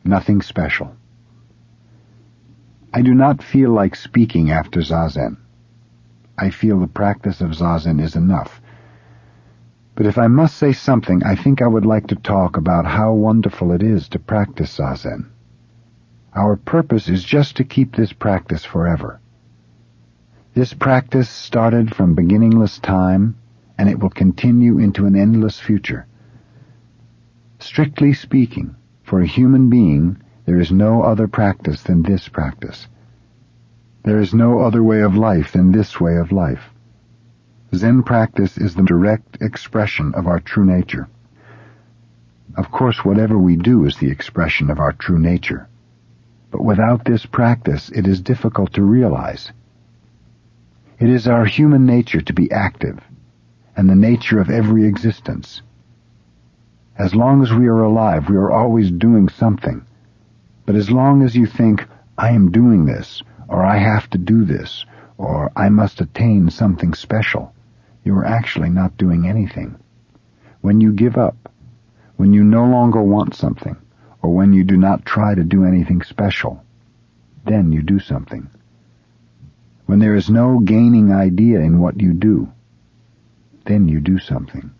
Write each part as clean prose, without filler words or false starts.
Nothing special. I do not feel like speaking after Zazen. I feel the practice of Zazen is enough. But if I must say something, I think I would like to talk about how wonderful it is to practice Zazen. Our purpose is just to keep this practice forever. This practice started from beginningless time, and it will continue into an endless future. Strictly speaking, for a human being, there is no other practice than this practice. There is no other way of life than this way of life. Zen practice is the direct expression of our true nature. Of course, whatever we do is the expression of our true nature. But without this practice, it is difficult to realize. It is our human nature to be active, and the nature of every existence. As long as we are alive, we are always doing something. But as long as you think, I am doing this, or I have to do this, or I must attain something special, you are actually not doing anything. When you give up, when you no longer want something, or when you do not try to do anything special, then you do something. When there is no gaining idea in what you do, then you do something.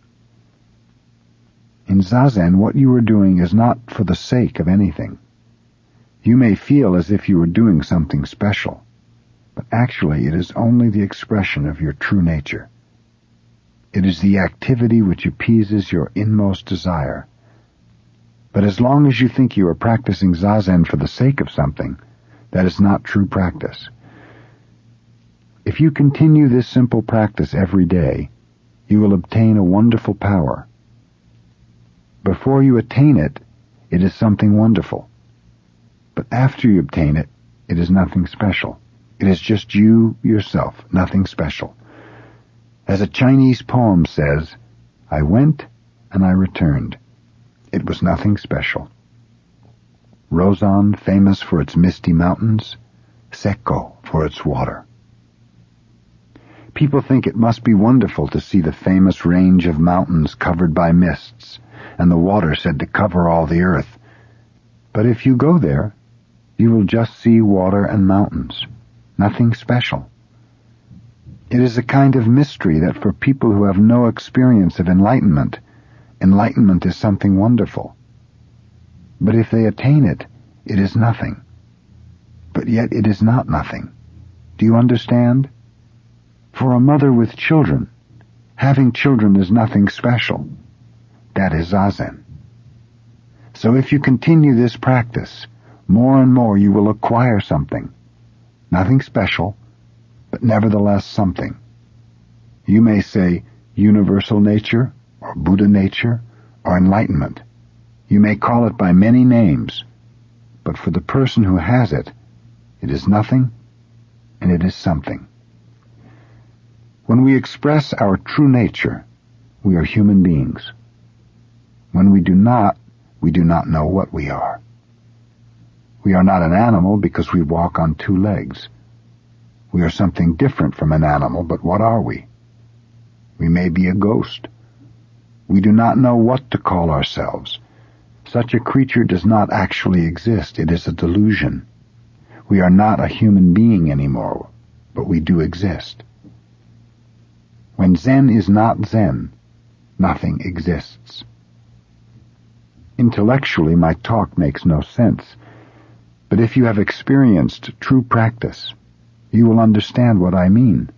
In Zazen, what you are doing is not for the sake of anything. You may feel as if you were doing something special, but actually it is only the expression of your true nature. It is the activity which appeases your inmost desire. But as long as you think you are practicing Zazen for the sake of something, that is not true practice. If you continue this simple practice every day, you will obtain a wonderful power. Before you attain it, it is something wonderful. But after you obtain it, it is nothing special. It is just you, yourself, nothing special. As a Chinese poem says, I went and I returned. It was nothing special. Rozan, famous for its misty mountains, Sekko for its water. People think it must be wonderful to see the famous range of mountains covered by mists, and the water said to cover all the earth. But if you go there, you will just see water and mountains. Nothing special. It is a kind of mystery that for people who have no experience of enlightenment, enlightenment is something wonderful. But if they attain it, it is nothing. But yet it is not nothing. Do you understand? For a mother with children, having children is nothing special. That is Zazen. So if you continue this practice, more and more you will acquire something. Nothing special, but nevertheless something. You may say universal nature, or Buddha nature, or enlightenment. You may call it by many names, but for the person who has it, it is nothing, and it is something. When we express our true nature, we are human beings. When we do not know what we are. We are not an animal because we walk on two legs. We are something different from an animal, but what are we? We may be a ghost. We do not know what to call ourselves. Such a creature does not actually exist. It is a delusion. We are not a human being anymore, but we do exist. When Zen is not Zen, nothing exists. Intellectually, my talk makes no sense, but if you have experienced true practice, you will understand what I mean.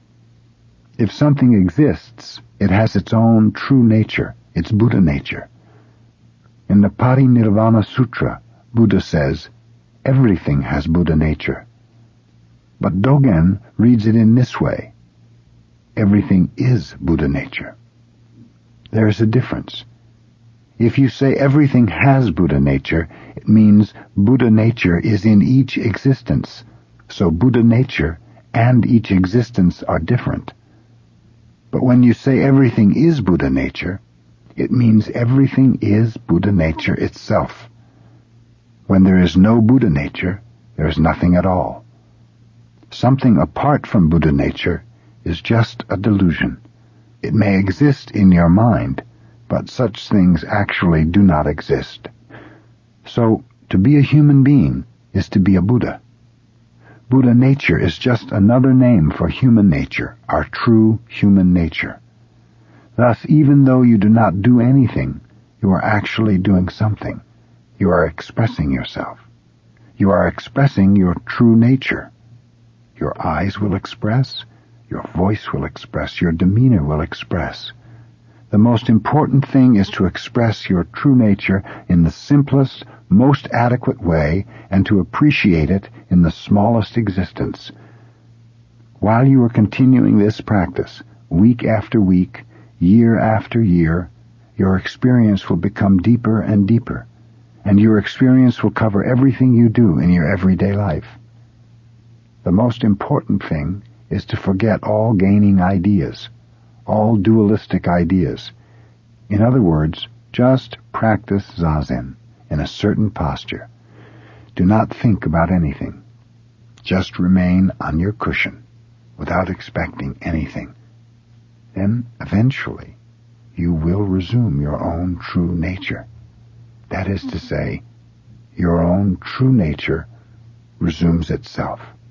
If something exists, it has its own true nature, its Buddha nature. In the Parinirvana Sutra, Buddha says, everything has Buddha nature. But Dogen reads it in this way, everything is Buddha nature. There is a difference. If you say everything has Buddha nature, it means Buddha nature is in each existence, so Buddha nature and each existence are different. But when you say everything is Buddha nature, it means everything is Buddha nature itself. When there is no Buddha nature, there is nothing at all. Something apart from Buddha nature is just a delusion. It may exist in your mind, but such things actually do not exist. So, To be a human being is to be a Buddha. Buddha nature is just another name for human nature, our true human nature. Thus, even though you do not do anything, you are actually doing something. You are expressing yourself. You are expressing your true nature. Your eyes will express, your voice will express, your demeanor will express. The most important thing is to express your true nature in the simplest, most adequate way and to appreciate it in the smallest existence. While you are continuing this practice, week after week, year after year, your experience will become deeper and deeper, and your experience will cover everything you do in your everyday life. The most important thing is to forget all gaining ideas, all dualistic ideas. In other words, just practice Zazen in a certain posture. Do not think about anything. Just remain on your cushion without expecting anything. Then, eventually, you will resume your own true nature. That is to say, your own true nature resumes itself.